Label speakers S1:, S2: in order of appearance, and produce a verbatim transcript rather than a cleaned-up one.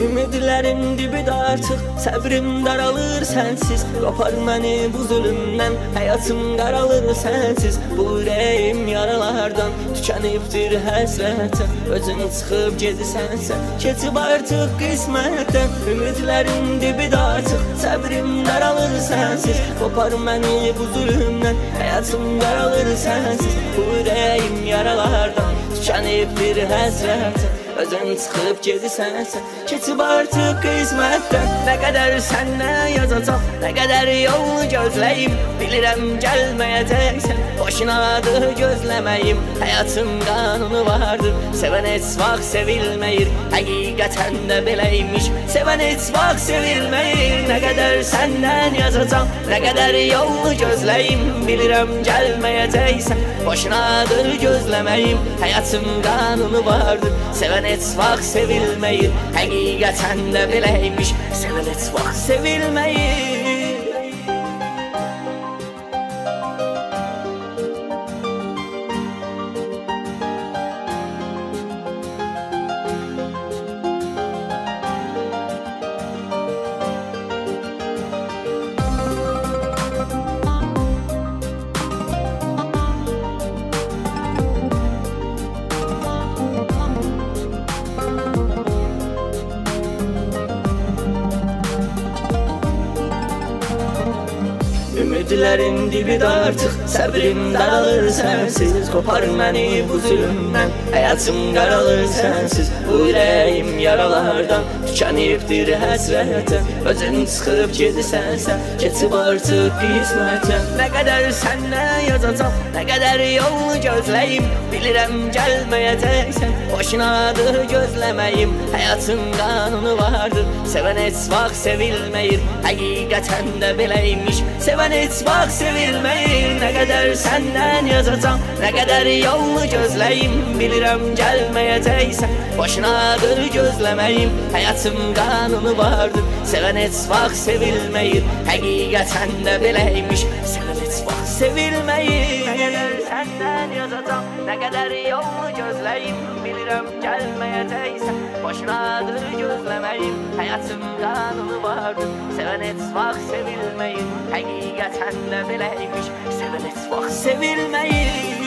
S1: Ümidlərin dibid artıq, səbrim daralır sənsiz. Qopar məni bu zulümdən, həyatım qaralır sənsiz. Bu ürəyim yaralardan tükənibdir həsrətən. Özün çıxıb gedirsən, keçib artıq qismətdən. Ümidlərin dibid artıq, səbrim daralır sənsiz. Qopar məni bu zulümdən, həyatım qaralır sənsiz. Bu ürəyim yaralardan tükənibdir həsrətən. Özün çıxıb gedirsən, keçib artıq qismətdən. Nə qədər səndən yazacaq, nə qədər yolunu gözləyim. Bilirəm gəlməyəcəksən, boşunadır gözləməyim. Həyatım qanunu vardır, sevən heç vaxt sevilməyir. Həqiqətən də beləymiş, sevən heç vaxt sevilməyir. Nə qədər səndən yazacaq, nə qədər yolunu gözləyim. Bilirəm gəlməyəcəksən, boşunadır gözləməyim. Həyatım qanunu vardır, sevən heç vaxt sevilməyir. Həqiqətən də beləymiş, sevən heç vaxt sevilməyir. Ümidlərin dibid artıq, səbrim daralır sənsiz. Qopar məni bu zulümdən, həyatım qaralır sənsiz. Bu ürəyim yaralardan tükənibdir həsrətən. Özün çıxıb gedirsən, keçib artıq qismətən. Nə qədər səndən yazacaq, nə qədər yolunu gözləyim. Bilirəm gəlməyəcəksən, boşunadır gözləməyim. Həyatın qanunu vardır, sevən heç vaxt sevilməyir. Həqiqətən də beləymiş, sevən heç vaxt sevilməyir. Nə qədər səndən yazacaq, nə qədər yolunu gözləyim. Bilirəm gəlməyəcəksən, boşunadır gözləməyim. Həyatım qanunu vardır, sevən heç vaxt sevilməyir. Həqiqətən də beləymiş, sevən heç vaxt sevilməyir. Nə qədər səndən yazacaq, nə qədər yolunu gözləyim. Bilirəm gəlməyəcəksən, boşunadır gözləməyim. Həyatım qanunu vardır, sevən heç vaxt sevilməyir. Həqiqətən də beləymiş, sevən heç vaxt sevilməyir.